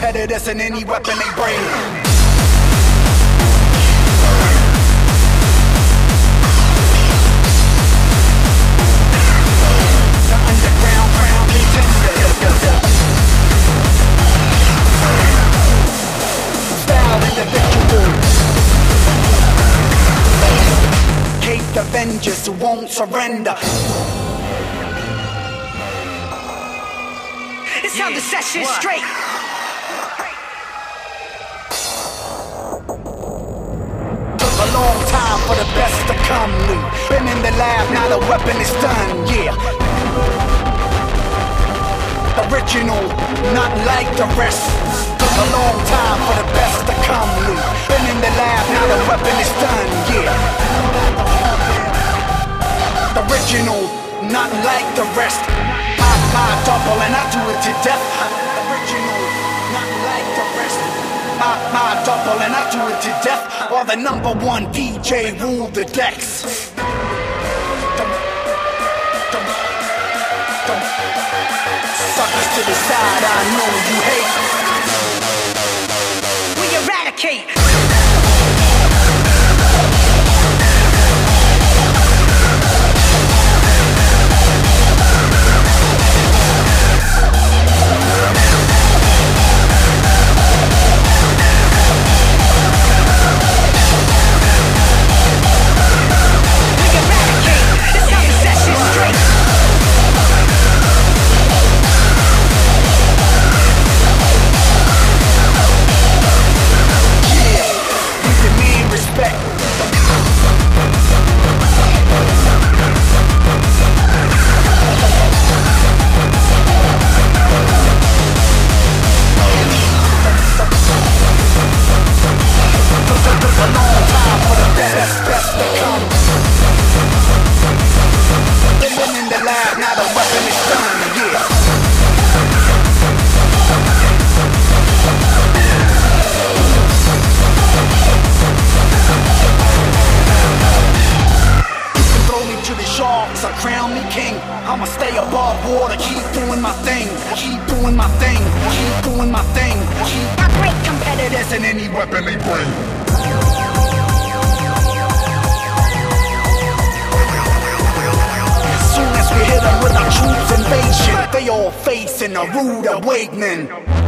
competitors and any weapon they bring. The underground crown contender. Style individual. Caped Avengers who won't surrender. It's how the session straight. Took a long time for the best to come. We've been in the lab, now the weapon is done, yeah. Original, not like the rest. Took a long time for the best to come. We've been in the lab, now the weapon is done, yeah. Original, not like the rest. I double and I do it to death. Original, not like the rest. I double and I do it to death. While the #1 DJ rule the decks. Suckers to the side, I know you hate. We eradicate. Crown me king, I'ma stay above water, keep doing my thing, keep doing my thing, keep doing my thing, keep great competitors and any weapon they bring. As soon as we hit them with our troops invasion, they all facing a rude awakening.